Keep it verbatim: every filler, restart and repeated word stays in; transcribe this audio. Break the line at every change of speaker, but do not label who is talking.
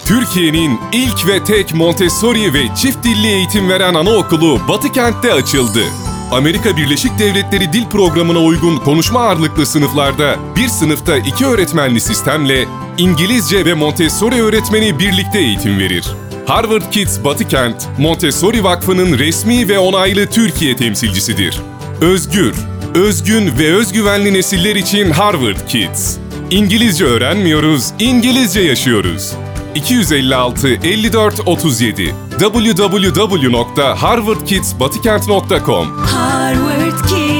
Türkiye'nin ilk ve tek Montessori ve çift dilli eğitim veren anaokulu Batıkent'te açıldı. Amerika Birleşik Devletleri Dil Programı'na uygun konuşma ağırlıklı sınıflarda bir sınıfta iki öğretmenli sistemle İngilizce ve Montessori öğretmeni birlikte eğitim verir. Harvard Kids Batıkent, Montessori Vakfı'nın resmi ve onaylı Türkiye temsilcisidir. Özgür, özgün ve özgüvenli nesiller için Harvard Kids. İngilizce öğrenmiyoruz, İngilizce yaşıyoruz. iki yüz elli altı elli dört otuz yedi double-u double-u double-u nokta harvard kids batıkent nokta com
Harvard Kids.